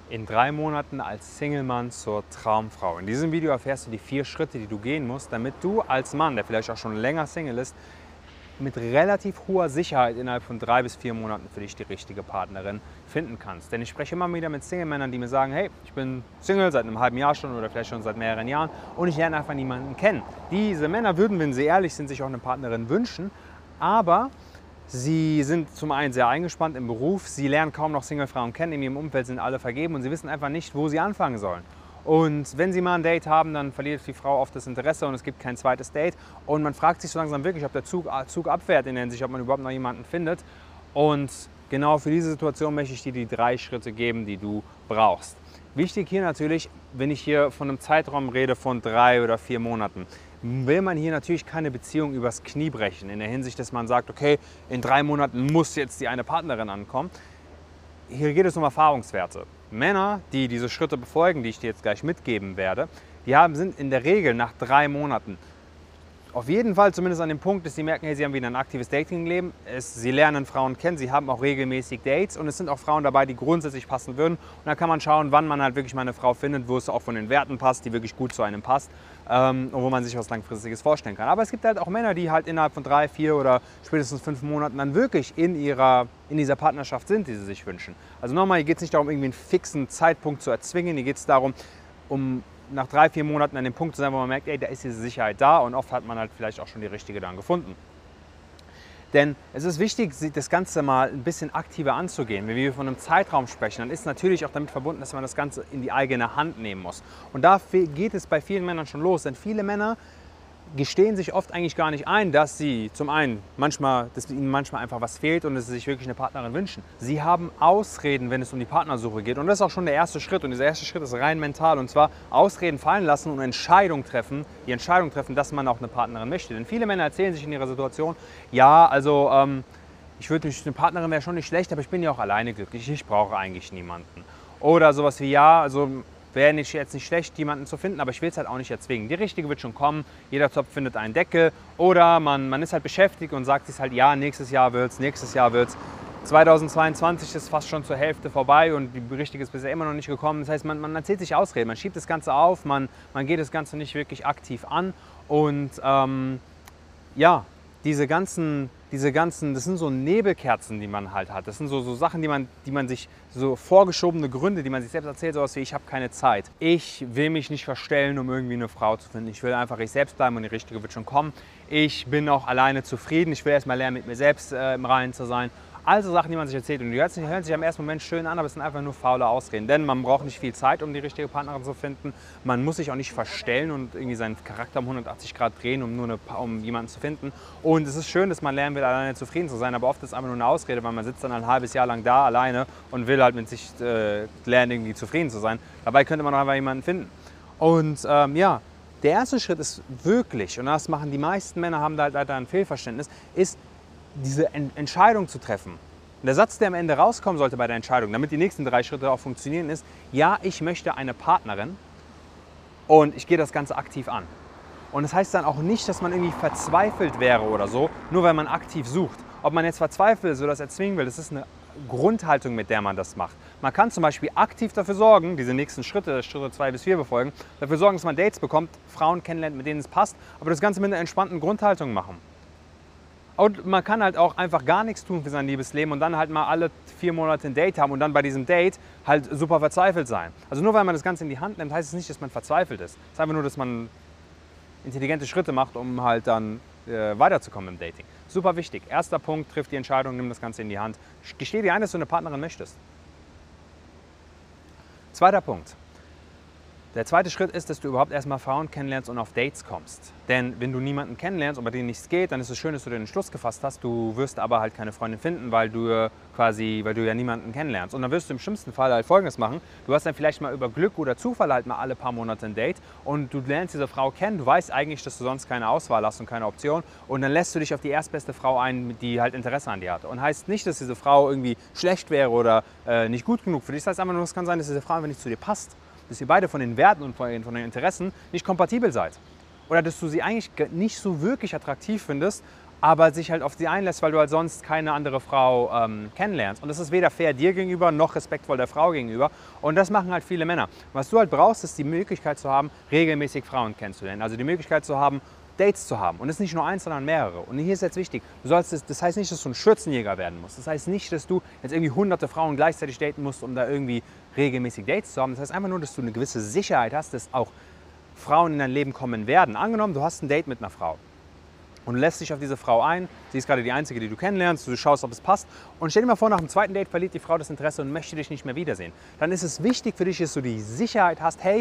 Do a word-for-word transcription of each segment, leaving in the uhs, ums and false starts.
In drei Monaten als Single-Mann zur Traumfrau. In diesem Video erfährst du die vier Schritte, die du gehen musst, damit du als Mann, der vielleicht auch schon länger Single ist, mit relativ hoher Sicherheit innerhalb von drei bis vier Monaten für dich die richtige Partnerin finden kannst. Denn ich spreche immer wieder mit Single-Männern, die mir sagen, hey, ich bin Single seit einem halben Jahr schon oder vielleicht schon seit mehreren Jahren und ich lerne einfach niemanden kennen. Diese Männer würden, wenn sie ehrlich sind, sich auch eine Partnerin wünschen, aber sie sind zum einen sehr eingespannt im Beruf, sie lernen kaum noch Singlefrauen kennen, in ihrem Umfeld sind alle vergeben und sie wissen einfach nicht, wo sie anfangen sollen. Und wenn sie mal ein Date haben, dann verliert die Frau oft das Interesse und es gibt kein zweites Date. Und man fragt sich so langsam wirklich, ob der Zug, Zug abfährt in der Hinsicht, ob man überhaupt noch jemanden findet. Und genau für diese Situation möchte ich dir die drei Schritte geben, die du brauchst. Wichtig hier natürlich, wenn ich hier von einem Zeitraum rede von drei oder vier Monaten, will man hier natürlich keine Beziehung übers Knie brechen, in der Hinsicht, dass man sagt, okay, in drei Monaten muss jetzt die eine Partnerin ankommen. Hier geht es um Erfahrungswerte. Männer, die diese Schritte befolgen, die ich dir jetzt gleich mitgeben werde, die haben, sind in der Regel nach drei Monaten auf jeden Fall zumindest an dem Punkt, dass sie merken, hey, sie haben wieder ein aktives Datingleben, es, sie lernen Frauen kennen, sie haben auch regelmäßig Dates und es sind auch Frauen dabei, die grundsätzlich passen würden. Und da kann man schauen, wann man halt wirklich mal eine Frau findet, wo es auch von den Werten passt, die wirklich gut zu einem passt ähm, und wo man sich was Langfristiges vorstellen kann. Aber es gibt halt auch Männer, die halt innerhalb von drei, vier oder spätestens fünf Monaten dann wirklich in, ihrer, in dieser Partnerschaft sind, die sie sich wünschen. Also nochmal, hier geht es nicht darum, irgendwie einen fixen Zeitpunkt zu erzwingen, hier geht es darum, um nach drei, vier Monaten an dem Punkt zu sein, wo man merkt, ey, da ist diese Sicherheit da und oft hat man halt vielleicht auch schon die richtige dann gefunden. Denn es ist wichtig, das Ganze mal ein bisschen aktiver anzugehen. Wenn wir von einem Zeitraum sprechen, dann ist natürlich auch damit verbunden, dass man das Ganze in die eigene Hand nehmen muss. Und da geht es bei vielen Männern schon los, denn viele Männer gestehen sich oft eigentlich gar nicht ein, dass sie zum einen manchmal, dass ihnen manchmal einfach was fehlt und dass sie sich wirklich eine Partnerin wünschen. Sie haben Ausreden, wenn es um die Partnersuche geht. Und das ist auch schon der erste Schritt. Und dieser erste Schritt ist rein mental. Und zwar Ausreden fallen lassen und Entscheidung treffen, die Entscheidung treffen, dass man auch eine Partnerin möchte. Denn viele Männer erzählen sich in ihrer Situation, ja, also ähm, ich würde nicht, eine Partnerin wäre schon nicht schlecht, aber ich bin ja auch alleine glücklich. Ich brauche eigentlich niemanden. Oder sowas wie, ja, also wäre nicht, jetzt nicht schlecht, jemanden zu finden, aber ich will es halt auch nicht erzwingen. Die richtige wird schon kommen, jeder Topf findet einen Deckel. Oder man, man ist halt beschäftigt und sagt sich halt, ja, nächstes Jahr wird's, nächstes Jahr wird's. zweitausendzweiundzwanzig ist fast schon zur Hälfte vorbei und die richtige ist bisher immer noch nicht gekommen. Das heißt, man, man erzählt sich Ausreden, man schiebt das Ganze auf, man, man geht das Ganze nicht wirklich aktiv an. Und ähm, ja, diese ganzen, diese ganzen, das sind so Nebelkerzen, die man halt hat. Das sind so, so Sachen, die man, die man sich, so vorgeschobene Gründe, die man sich selbst erzählt, sowas wie, ich habe keine Zeit. Ich will mich nicht verstellen, um irgendwie eine Frau zu finden. Ich will einfach ich selbst bleiben und die richtige wird schon kommen. Ich bin auch alleine zufrieden. Ich will erst mal lernen, mit mir selbst äh, im Reinen zu sein. Also Sachen, die man sich erzählt und die hören sich, hören sich am ersten Moment schön an, aber es sind einfach nur faule Ausreden. Denn man braucht nicht viel Zeit, um die richtige Partnerin zu finden. Man muss sich auch nicht verstellen und irgendwie seinen Charakter um hundertachtzig Grad drehen, um nur eine, um jemanden zu finden. Und es ist schön, dass man lernen will, alleine zufrieden zu sein, aber oft ist es einfach nur eine Ausrede, weil man sitzt dann ein halbes Jahr lang da alleine und will halt mit sich äh, lernen, irgendwie zufrieden zu sein. Dabei könnte man auch einfach jemanden finden. Und ähm, ja, der erste Schritt ist wirklich, und das machen die meisten Männer, haben da halt leider ein Fehlverständnis, ist, diese Entscheidung zu treffen. Und der Satz, der am Ende rauskommen sollte bei der Entscheidung, damit die nächsten drei Schritte auch funktionieren, ist, ja, ich möchte eine Partnerin und ich gehe das Ganze aktiv an. Und das heißt dann auch nicht, dass man irgendwie verzweifelt wäre oder so, nur weil man aktiv sucht. Ob man jetzt verzweifelt ist oder das erzwingen will, das ist eine Grundhaltung, mit der man das macht. Man kann zum Beispiel aktiv dafür sorgen, diese nächsten Schritte, Schritte zwei bis vier befolgen, dafür sorgen, dass man Dates bekommt, Frauen kennenlernt, mit denen es passt, aber das Ganze mit einer entspannten Grundhaltung machen. Und man kann halt auch einfach gar nichts tun für sein Liebesleben und dann halt mal alle vier Monate ein Date haben und dann bei diesem Date halt super verzweifelt sein. Also nur weil man das Ganze in die Hand nimmt, heißt es nicht, dass man verzweifelt ist. Es ist einfach nur, dass man intelligente Schritte macht, um halt dann äh, weiterzukommen im Dating. Super wichtig. Erster Punkt, triff die Entscheidung, nimm das Ganze in die Hand. Gesteh dir ein, dass du eine Partnerin möchtest. Zweiter Punkt. Der zweite Schritt ist, dass du überhaupt erstmal Frauen kennenlernst und auf Dates kommst. Denn wenn du niemanden kennenlernst und bei denen nichts geht, dann ist es schön, dass du den Entschluss gefasst hast. Du wirst aber halt keine Freundin finden, weil du quasi, weil du ja niemanden kennenlernst. Und dann wirst du im schlimmsten Fall halt Folgendes machen. Du hast dann vielleicht mal über Glück oder Zufall halt mal alle paar Monate ein Date und du lernst diese Frau kennen. Du weißt eigentlich, dass du sonst keine Auswahl hast und keine Option. Und dann lässt du dich auf die erstbeste Frau ein, die halt Interesse an dir hat. Und heißt nicht, dass diese Frau irgendwie schlecht wäre oder äh, nicht gut genug für dich. Das heißt einfach nur, es kann sein, dass diese Frau einfach nicht zu dir passt. Dass ihr beide von den Werten und von den Interessen nicht kompatibel seid. Oder dass du sie eigentlich nicht so wirklich attraktiv findest, aber sich halt auf sie einlässt, weil du halt sonst keine andere Frau ähm, kennenlernst. Und das ist weder fair dir gegenüber, noch respektvoll der Frau gegenüber. Und das machen halt viele Männer. Was du halt brauchst, ist die Möglichkeit zu haben, regelmäßig Frauen kennenzulernen. Also die Möglichkeit zu haben, Dates zu haben. Und es ist nicht nur eins, sondern mehrere. Und hier ist jetzt wichtig, du sollst das, das heißt nicht, dass du ein Schürzenjäger werden musst. Das heißt nicht, dass du jetzt irgendwie hunderte Frauen gleichzeitig daten musst, um da irgendwie regelmäßig Dates zu haben. Das heißt einfach nur, dass du eine gewisse Sicherheit hast, dass auch Frauen in dein Leben kommen werden. Angenommen, du hast ein Date mit einer Frau und du lässt dich auf diese Frau ein, sie ist gerade die einzige, die du kennenlernst, du schaust, ob es passt und stell dir mal vor, nach dem zweiten Date verliert die Frau das Interesse und möchte dich nicht mehr wiedersehen. Dann ist es wichtig für dich, dass du die Sicherheit hast, hey,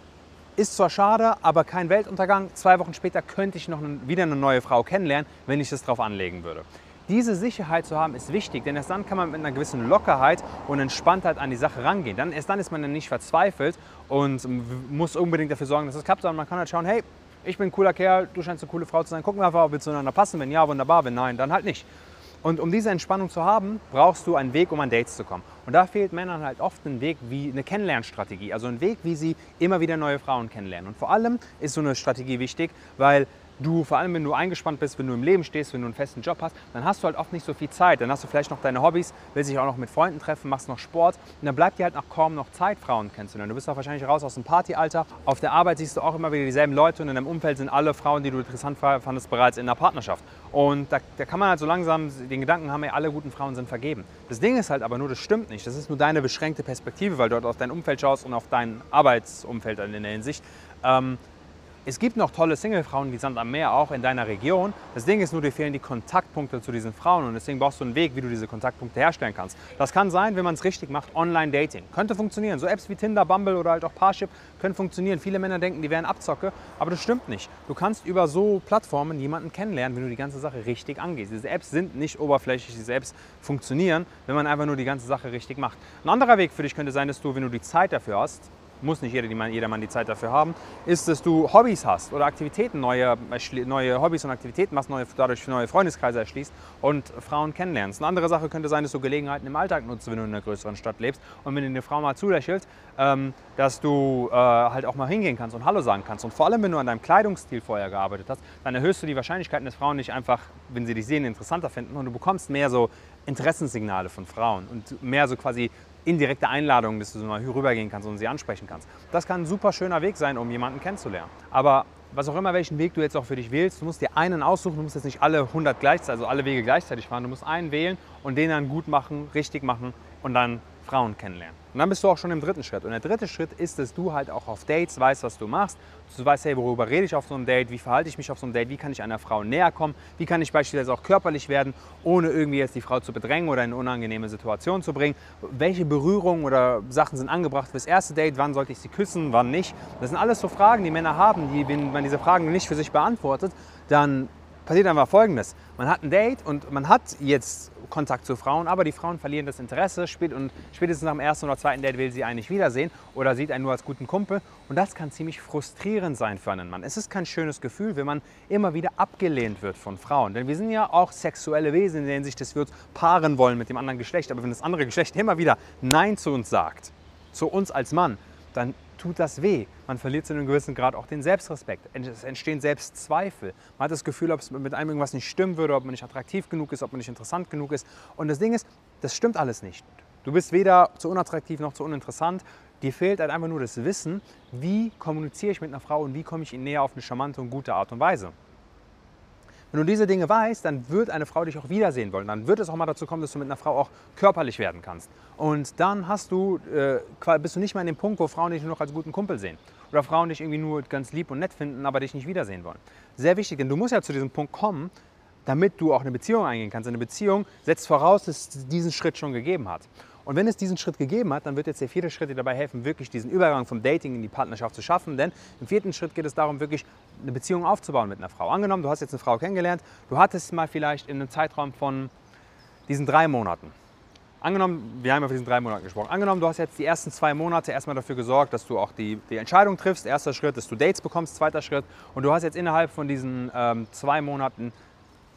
ist zwar schade, aber kein Weltuntergang. Zwei Wochen später könnte ich noch wieder eine neue Frau kennenlernen, wenn ich das drauf anlegen würde. Diese Sicherheit zu haben ist wichtig, denn erst dann kann man mit einer gewissen Lockerheit und Entspanntheit an die Sache rangehen. Dann, erst dann ist man dann nicht verzweifelt und muss unbedingt dafür sorgen, dass es klappt, sondern man kann halt schauen, hey, ich bin ein cooler Kerl, du scheinst eine coole Frau zu sein, gucken wir einfach, ob wir zueinander passen. Wenn ja, wunderbar, wenn nein, dann halt nicht. Und um diese Entspannung zu haben, brauchst du einen Weg, um an Dates zu kommen. Und da fehlt Männern halt oft ein Weg wie eine Kennenlernstrategie, also ein Weg, wie sie immer wieder neue Frauen kennenlernen. Und vor allem ist so eine Strategie wichtig, weil du, vor allem wenn du eingespannt bist, wenn du im Leben stehst, wenn du einen festen Job hast, dann hast du halt oft nicht so viel Zeit. Dann hast du vielleicht noch deine Hobbys, willst dich auch noch mit Freunden treffen, machst noch Sport und dann bleibt dir halt noch kaum noch Zeit, Frauen kennenzulernen. Du bist auch wahrscheinlich raus aus dem Partyalter. Auf der Arbeit siehst du auch immer wieder dieselben Leute und in deinem Umfeld sind alle Frauen, die du interessant fandest, bereits in einer Partnerschaft. Und da, da kann man halt so langsam den Gedanken haben, ey, alle guten Frauen sind vergeben. Das Ding ist halt aber nur, das stimmt nicht. Das ist nur deine beschränkte Perspektive, weil du dort auf dein Umfeld schaust und auf dein Arbeitsumfeld in der Hinsicht. Ähm, Es gibt noch tolle Single-Frauen, die sind am Meer, auch in deiner Region. Das Ding ist nur, dir fehlen die Kontaktpunkte zu diesen Frauen und deswegen brauchst du einen Weg, wie du diese Kontaktpunkte herstellen kannst. Das kann sein, wenn man es richtig macht, Online-Dating. Könnte funktionieren. So Apps wie Tinder, Bumble oder halt auch Parship können funktionieren. Viele Männer denken, die wären Abzocke, aber das stimmt nicht. Du kannst über so Plattformen jemanden kennenlernen, wenn du die ganze Sache richtig angehst. Diese Apps sind nicht oberflächlich, diese Apps funktionieren, wenn man einfach nur die ganze Sache richtig macht. Ein anderer Weg für dich könnte sein, dass du, wenn du die Zeit dafür hast, muss nicht jeder, jedermann die Zeit dafür haben, ist, dass du Hobbys hast oder Aktivitäten, neue, neue Hobbys und Aktivitäten machst, neue, dadurch neue Freundeskreise erschließt und Frauen kennenlernst. Eine andere Sache könnte sein, dass du Gelegenheiten im Alltag nutzt, wenn du in einer größeren Stadt lebst und wenn dir eine Frau mal zulächelt, ähm, dass du äh, halt auch mal hingehen kannst und Hallo sagen kannst. Und vor allem, wenn du an deinem Kleidungsstil vorher gearbeitet hast, dann erhöhst du die Wahrscheinlichkeiten, dass Frauen dich einfach, wenn sie dich sehen, interessanter finden und du bekommst mehr so Interessenssignale von Frauen und mehr so quasi indirekte Einladungen, dass du so mal rübergehen kannst und sie ansprechen kannst. Das kann ein super schöner Weg sein, um jemanden kennenzulernen. Aber was auch immer, welchen Weg du jetzt auch für dich wählst, du musst dir einen aussuchen, du musst jetzt nicht alle hundert gleichzeitig, also alle Wege gleichzeitig fahren, du musst einen wählen und den dann gut machen, richtig machen und dann Frauen kennenlernen. Und dann bist du auch schon im dritten Schritt. Und der dritte Schritt ist, dass du halt auch auf Dates weißt, was du machst. Du weißt, hey, worüber rede ich auf so einem Date, wie verhalte ich mich auf so einem Date, wie kann ich einer Frau näher kommen, wie kann ich beispielsweise auch körperlich werden, ohne irgendwie jetzt die Frau zu bedrängen oder in eine unangenehme Situation zu bringen. Welche Berührungen oder Sachen sind angebracht fürs erste Date, wann sollte ich sie küssen, wann nicht. Das sind alles so Fragen, die Männer haben, die, wenn man diese Fragen nicht für sich beantwortet, dann passiert einfach Folgendes. Man hat ein Date und man hat jetzt Kontakt zu Frauen, aber die Frauen verlieren das Interesse spät und spätestens nach dem ersten oder zweiten Date will sie einen nicht wiedersehen oder sieht einen nur als guten Kumpel und das kann ziemlich frustrierend sein für einen Mann. Es ist kein schönes Gefühl, wenn man immer wieder abgelehnt wird von Frauen, denn wir sind ja auch sexuelle Wesen in der Hinsicht, dass wir uns paaren wollen mit dem anderen Geschlecht, aber wenn das andere Geschlecht immer wieder Nein zu uns sagt, zu uns als Mann, dann tut das weh. Man verliert zu einem gewissen Grad auch den Selbstrespekt. Es entstehen Selbstzweifel. Man hat das Gefühl, ob es mit einem irgendwas nicht stimmen würde, ob man nicht attraktiv genug ist, ob man nicht interessant genug ist. Und das Ding ist, das stimmt alles nicht. Du bist weder zu unattraktiv noch zu uninteressant. Dir fehlt halt einfach nur das Wissen, wie kommuniziere ich mit einer Frau und wie komme ich ihnen näher auf eine charmante und gute Art und Weise. Wenn du diese Dinge weißt, dann wird eine Frau dich auch wiedersehen wollen. Dann wird es auch mal dazu kommen, dass du mit einer Frau auch körperlich werden kannst. Und dann hast du, äh, bist du nicht mehr an dem Punkt, wo Frauen dich nur noch als guten Kumpel sehen. Oder Frauen dich irgendwie nur ganz lieb und nett finden, aber dich nicht wiedersehen wollen. Sehr wichtig, denn du musst ja zu diesem Punkt kommen, damit du auch eine Beziehung eingehen kannst. Eine Beziehung setzt voraus, dass es diesen Schritt schon gegeben hat. Und wenn es diesen Schritt gegeben hat, dann wird jetzt der vierte Schritt dir dabei helfen, wirklich diesen Übergang vom Dating in die Partnerschaft zu schaffen. Denn im vierten Schritt geht es darum, wirklich eine Beziehung aufzubauen mit einer Frau. Angenommen, du hast jetzt eine Frau kennengelernt, du hattest mal vielleicht in einem Zeitraum von diesen drei Monaten. Angenommen, wir haben ja von diesen drei Monaten gesprochen. Angenommen, du hast jetzt die ersten zwei Monate erstmal dafür gesorgt, dass du auch die, die Entscheidung triffst. Erster Schritt, dass du Dates bekommst, zweiter Schritt. Und du hast jetzt innerhalb von diesen ähm, zwei Monaten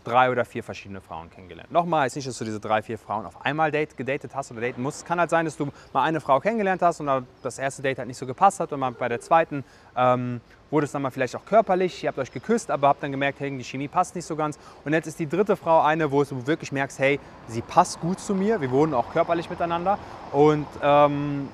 drei oder vier verschiedene Frauen kennengelernt. Nochmal, ist nicht, dass du diese drei, vier Frauen auf einmal date, gedatet hast oder daten musst. Es kann halt sein, dass du mal eine Frau kennengelernt hast und das erste Date halt nicht so gepasst hat und mal bei der zweiten ähm, wurde es dann mal vielleicht auch körperlich, ihr habt euch geküsst, aber habt dann gemerkt, hey, die Chemie passt nicht so ganz. Und jetzt ist die dritte Frau eine, wo du wirklich merkst, hey, sie passt gut zu mir, wir wohnen auch körperlich miteinander und ähm,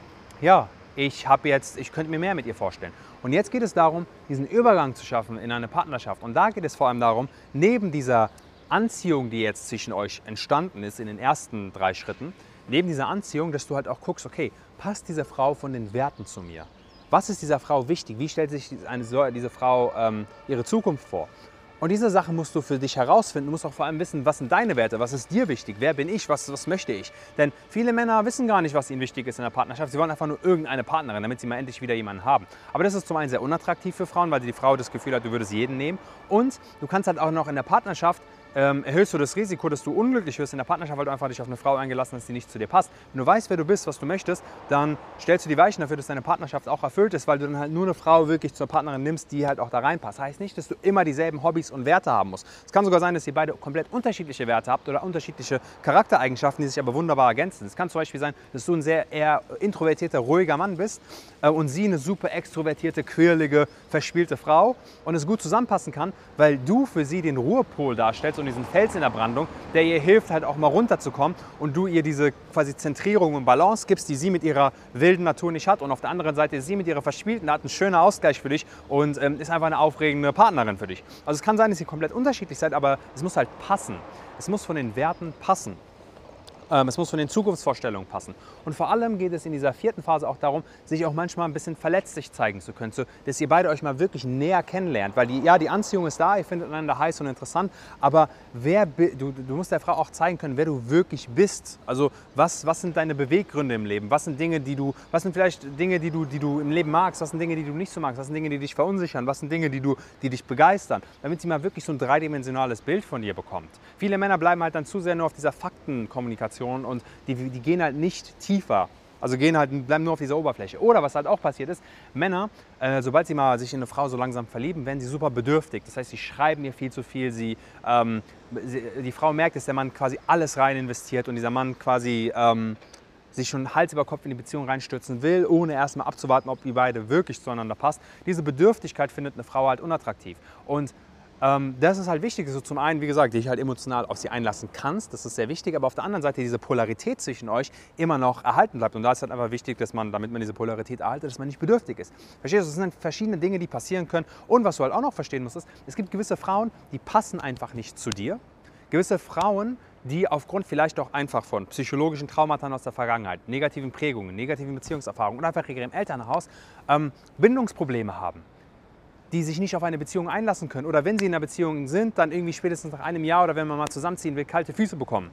ja, ich habe jetzt, ich könnte mir mehr mit ihr vorstellen. Und jetzt geht es darum, diesen Übergang zu schaffen in eine Partnerschaft. Und da geht es vor allem darum, neben dieser Anziehung, die jetzt zwischen euch entstanden ist in den ersten drei Schritten, neben dieser Anziehung, dass du halt auch guckst, okay, passt diese Frau von den Werten zu mir? Was ist dieser Frau wichtig? Wie stellt sich eine, diese Frau ähm, ihre Zukunft vor? Und diese Sache musst du für dich herausfinden. Du musst auch vor allem wissen, was sind deine Werte, was ist dir wichtig, wer bin ich, was, was möchte ich. Denn viele Männer wissen gar nicht, was ihnen wichtig ist in der Partnerschaft. Sie wollen einfach nur irgendeine Partnerin, damit sie mal endlich wieder jemanden haben. Aber das ist zum einen sehr unattraktiv für Frauen, weil die Frau das Gefühl hat, du würdest jeden nehmen. Und du kannst halt auch noch in der Partnerschaft Ähm, erhöhst du das Risiko, dass du unglücklich wirst in der Partnerschaft, weil du einfach dich auf eine Frau eingelassen hast, die nicht zu dir passt. Wenn du weißt, wer du bist, was du möchtest, dann stellst du die Weichen dafür, dass deine Partnerschaft auch erfüllt ist, weil du dann halt nur eine Frau wirklich zur Partnerin nimmst, die halt auch da reinpasst. Das heißt nicht, dass du immer dieselben Hobbys und Werte haben musst. Es kann sogar sein, dass ihr beide komplett unterschiedliche Werte habt oder unterschiedliche Charaktereigenschaften, die sich aber wunderbar ergänzen. Es kann zum Beispiel sein, dass du ein sehr eher introvertierter, ruhiger Mann bist äh, und sie eine super extrovertierte, quirlige, verspielte Frau und es gut zusammenpassen kann, weil du für sie den Ruhepol darstellst und diesen Fels in der Brandung, der ihr hilft, halt auch mal runterzukommen und du ihr diese quasi Zentrierung und Balance gibst, die sie mit ihrer wilden Natur nicht hat und auf der anderen Seite ist sie mit ihrer verspielten Art ein schöner Ausgleich für dich und ähm, ist einfach eine aufregende Partnerin für dich. Also es kann sein, dass ihr komplett unterschiedlich seid, aber es muss halt passen. Es muss von den Werten passen. Ähm, es muss von den Zukunftsvorstellungen passen. Und vor allem geht es in dieser vierten Phase auch darum, sich auch manchmal ein bisschen verletzlich zeigen zu können, so, dass ihr beide euch mal wirklich näher kennenlernt. Weil die, ja, die Anziehung ist da, ihr findet einander heiß und interessant, aber wer, du, du musst der Frau auch zeigen können, wer du wirklich bist. Also was, was sind deine Beweggründe im Leben? Was sind Dinge, die du, was sind vielleicht Dinge, die du, die du im Leben magst? Was sind Dinge, die du nicht so magst? Was sind Dinge, die dich verunsichern? Was sind Dinge, die, du, die dich begeistern? Damit sie mal wirklich so ein dreidimensionales Bild von dir bekommt. Viele Männer bleiben halt dann zu sehr nur auf dieser Faktenkommunikation und die, die gehen halt nicht tiefer. Also gehen halt, bleiben nur auf dieser Oberfläche. Oder was halt auch passiert ist, Männer, äh, sobald sie mal sich in eine Frau so langsam verlieben, werden sie super bedürftig. Das heißt, sie schreiben ihr viel zu viel. Sie, ähm, sie, die Frau merkt, dass der Mann quasi alles rein investiert und dieser Mann quasi ähm, sich schon Hals über Kopf in die Beziehung reinstürzen will, ohne erstmal abzuwarten, ob die beide wirklich zueinander passt. Diese Bedürftigkeit findet eine Frau halt unattraktiv. Und Ähm, das ist halt wichtig, dass du zum einen, wie gesagt, dich halt emotional auf sie einlassen kannst, das ist sehr wichtig, aber auf der anderen Seite diese Polarität zwischen euch immer noch erhalten bleibt. Und da ist halt einfach wichtig, dass man, damit man diese Polarität erhaltet, dass man nicht bedürftig ist. Verstehst du? Das sind verschiedene Dinge, die passieren können. Und was du halt auch noch verstehen musst, ist, es gibt gewisse Frauen, die passen einfach nicht zu dir. Gewisse Frauen, die aufgrund vielleicht auch einfach von psychologischen Traumata aus der Vergangenheit, negativen Prägungen, negativen Beziehungserfahrungen oder einfach ihrem Elternhaus ähm, Bindungsprobleme haben, die sich nicht auf eine Beziehung einlassen können oder wenn sie in einer Beziehung sind, dann irgendwie spätestens nach einem Jahr oder wenn man mal zusammenziehen will, kalte Füße bekommen.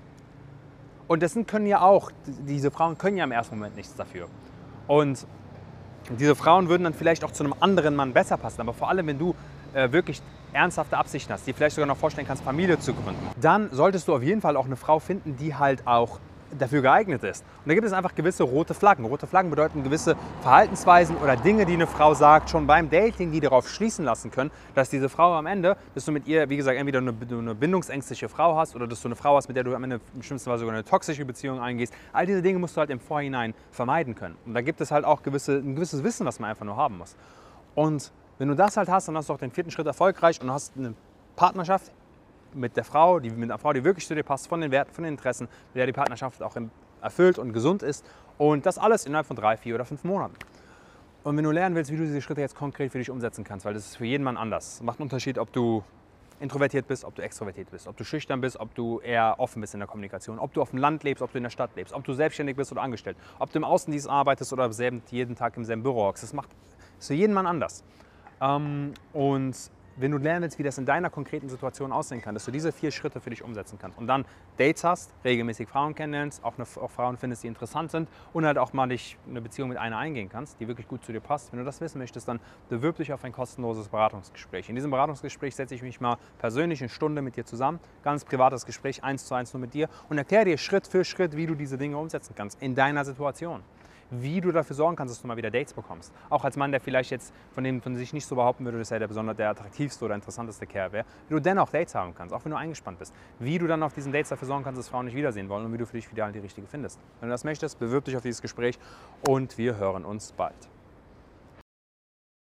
Und das können ja auch, diese Frauen können ja im ersten Moment nichts dafür. Und diese Frauen würden dann vielleicht auch zu einem anderen Mann besser passen, aber vor allem, wenn du äh, wirklich ernsthafte Absichten hast, die vielleicht sogar noch vorstellen kannst, Familie zu gründen, dann solltest du auf jeden Fall auch eine Frau finden, die halt auch dafür geeignet ist. Und da gibt es einfach gewisse rote Flaggen. Rote Flaggen bedeuten gewisse Verhaltensweisen oder Dinge, die eine Frau sagt, schon beim Dating, die darauf schließen lassen können, dass diese Frau am Ende, dass du mit ihr, wie gesagt, entweder eine, eine bindungsängstliche Frau hast oder dass du eine Frau hast, mit der du am Ende im schlimmsten Fall sogar eine toxische Beziehung eingehst. All diese Dinge musst du halt im Vorhinein vermeiden können. Und da gibt es halt auch gewisse, ein gewisses Wissen, was man einfach nur haben muss. Und wenn du das halt hast, dann hast du auch den vierten Schritt erfolgreich und hast eine Partnerschaft mit der Frau, die, mit einer Frau, die wirklich zu dir passt, von den Werten, von den Interessen, mit der die Partnerschaft auch erfüllt und gesund ist. Und das alles innerhalb von drei, vier oder fünf Monaten. Und wenn du lernen willst, wie du diese Schritte jetzt konkret für dich umsetzen kannst, weil das ist für jeden Mann anders. Es macht einen Unterschied, ob du introvertiert bist, ob du extrovertiert bist, ob du schüchtern bist, ob du eher offen bist in der Kommunikation, ob du auf dem Land lebst, ob du in der Stadt lebst, ob du selbstständig bist oder angestellt, ob du im Außendienst arbeitest oder selben, jeden Tag im selben Büro hockst. Das macht das ist für jeden Mann anders. Ähm, und wenn du lernen willst, wie das in deiner konkreten Situation aussehen kann, dass du diese vier Schritte für dich umsetzen kannst und dann Dates hast, regelmäßig Frauen kennenlernst, auch, eine, auch Frauen findest, die interessant sind und halt auch mal dich eine Beziehung mit einer eingehen kannst, die wirklich gut zu dir passt. Wenn du das wissen möchtest, dann bewirb dich auf ein kostenloses Beratungsgespräch. In diesem Beratungsgespräch setze ich mich mal persönlich eine Stunde mit dir zusammen, ganz privates Gespräch, eins zu eins nur mit dir und erkläre dir Schritt für Schritt, wie du diese Dinge umsetzen kannst in deiner Situation. wie du dafür sorgen kannst, dass du mal wieder Dates bekommst. Auch als Mann, der vielleicht jetzt von dem von sich nicht so behaupten würde, dass er der besonders der attraktivste oder interessanteste Kerl wäre, wie du dennoch Dates haben kannst, auch wenn du eingespannt bist. Wie du dann auf diesen Dates dafür sorgen kannst, dass Frauen dich wiedersehen wollen und wie du für dich wieder die richtige findest. Wenn du das möchtest, bewirb dich auf dieses Gespräch und wir hören uns bald.